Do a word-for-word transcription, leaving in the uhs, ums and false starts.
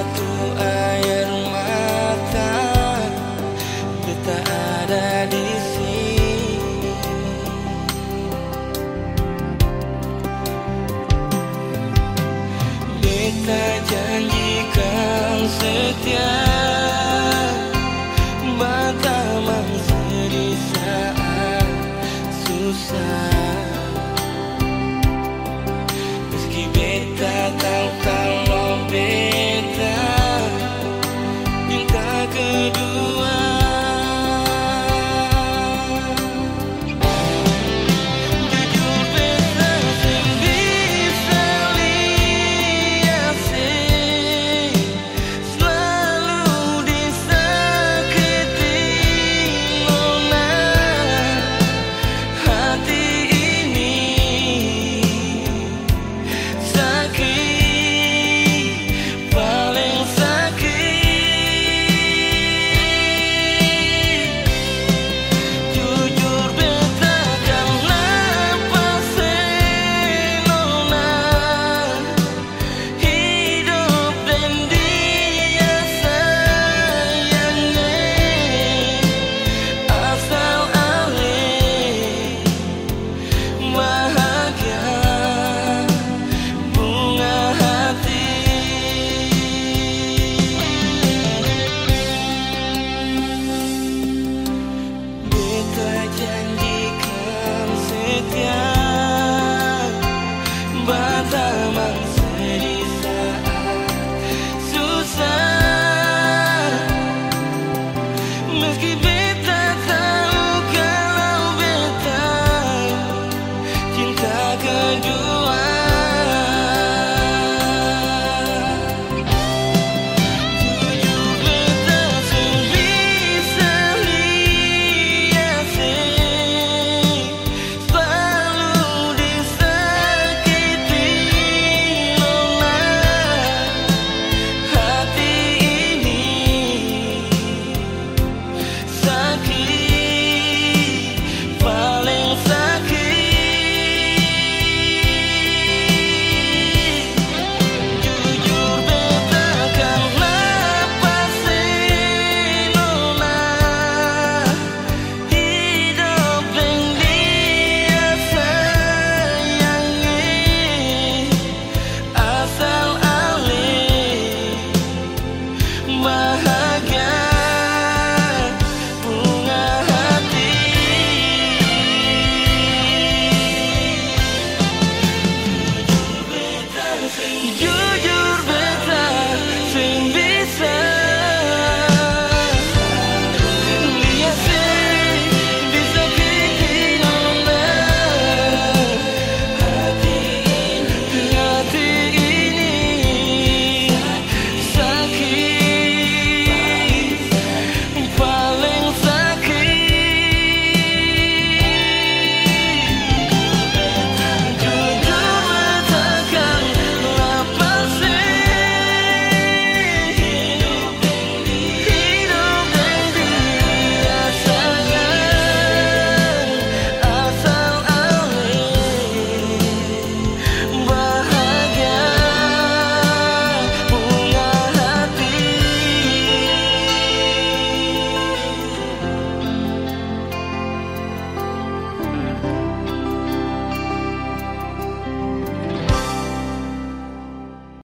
jatuh air mata, beta ada di sini. Beta janjikan setia, bata mang sedih saat susah. Meski beta tahu kalau beta minta kedua, jujur beta sing bisa lihat sih selalu disakiti nona hati ini. Sakit, paling sakit. Jujur beta karena pasti nona hidup dan dia sayangnya asal alih bahagia bunga hati. Beta janjikan setia, bata mang